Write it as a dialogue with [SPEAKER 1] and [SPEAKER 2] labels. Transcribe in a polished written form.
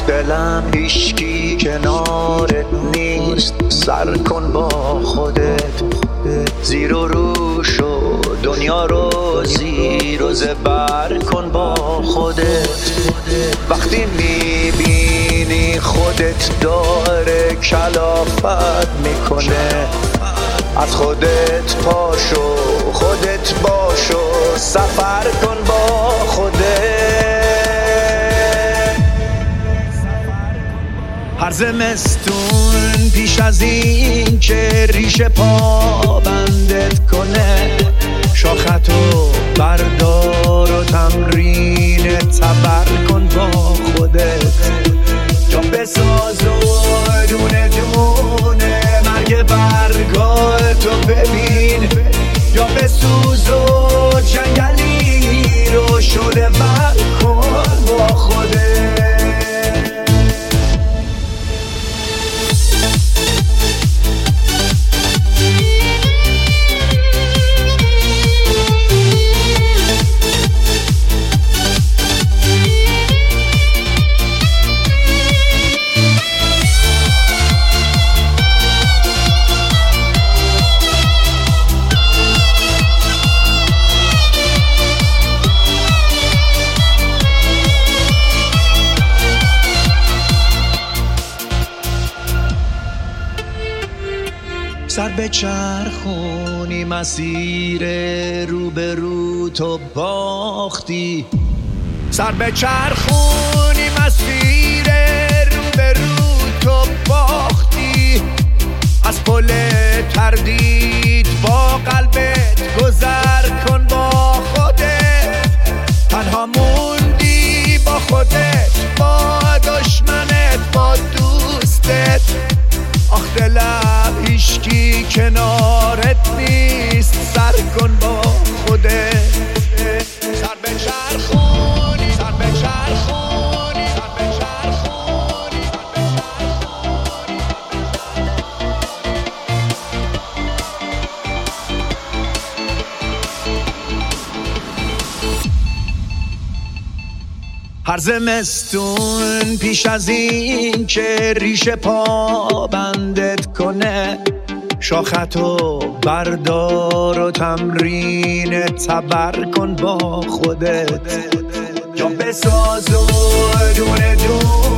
[SPEAKER 1] دلم هیچکی کنارت نیست، سر کن با خودت، زیر و رو شو دنیا رو زیر و زبر کن با خودت. وقتی میبینی خودت داره کلافت میکنه، از خودت پاشو، خودت باشو، سفر کن با خودت. هر زمستون پیش از این که ریشه پا بندت کنه، شاختو بردار و تمرین تبر کن با خودت. یا بساز و دونه دونه مرگ برگاه تو ببین، یا بسوز و جنگلی رو شده بر کن با خودت. سر به چرخونی مسیر رو به رو تو باختی، سر به چرخونی مسیر رو به رو تو باختی. از پل تردید با قلبت گذر کن با خودت. تنها موندی با خودت، با دشمنت، با دوستت. آخ دلم هیچکی کنارت نیست، سر کن با خودت. سر به چرخونی، سر به چرخونی، سر به چرخونی. هر زمستون پیش از این که ریشه پا بندت کنه، شاختو بردار و تمرین تبر کن با خودت. یا بساز و دونه دونه